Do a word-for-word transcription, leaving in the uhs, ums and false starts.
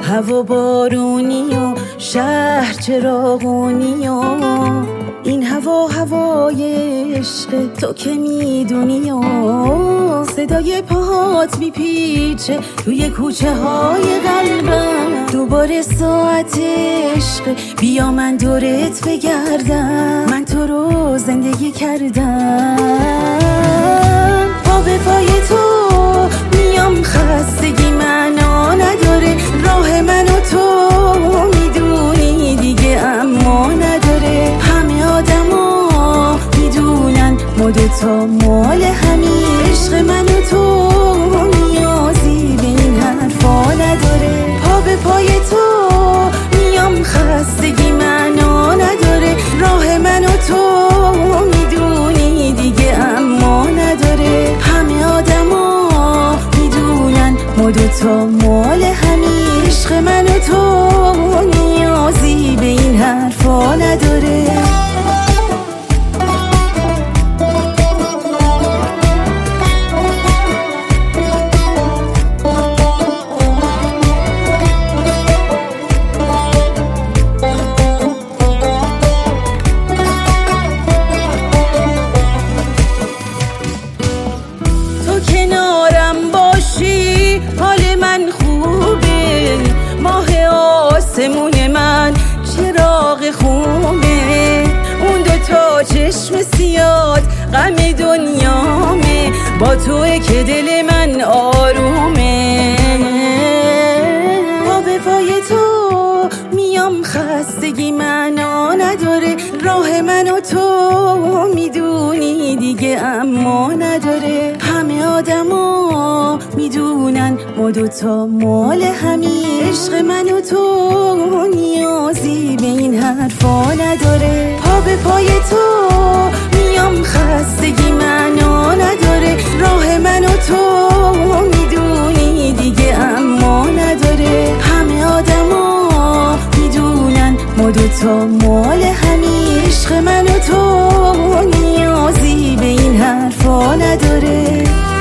هوا بارونی و شهر چراغونی و این هوا هوای عشق تو که میدونی و صدای پاهات میپیچه توی کوچه های قلبم. دوباره ساعت عشق، بیا من دورت بگردم، من تو رو زندگی کردم. پا به پای تو میام، خستگی معنا نداره، راه من و تو میدونی دیگه اما نداره. همه آدما میدونن ما دوتا مال همین، عشق من و تو نیازی به این حرفا نداره. پا به پای تو میام، خستگی معنا نداره، راه من و تو میدونی دیگه اما نداره. همه آدما میدونن ما دوتا مال همین، عشق من و تو نیازی به این حرفا نداره. کنارم باشی حال من خوبه، ماه آسمون من چراغ خوبه، اون دوتا چشم سیاد غم دنیامه، با توه که دل من آرومه. پا به پای تو میام، خستگی معنا نداره، راه من و تو میدونی دیگه اما نداره. همه آدما میدونن ما دوتا مال همین، عشق من و تو نیازی به این حرفا نداره. پا به پای تو میام، خستگی معنا نداره، راه من و تو میدونی دیگه اما نداره. همه آدما میدونن ما دوتا مال همین، عشق من و تو نیازی به این حرفا نداره.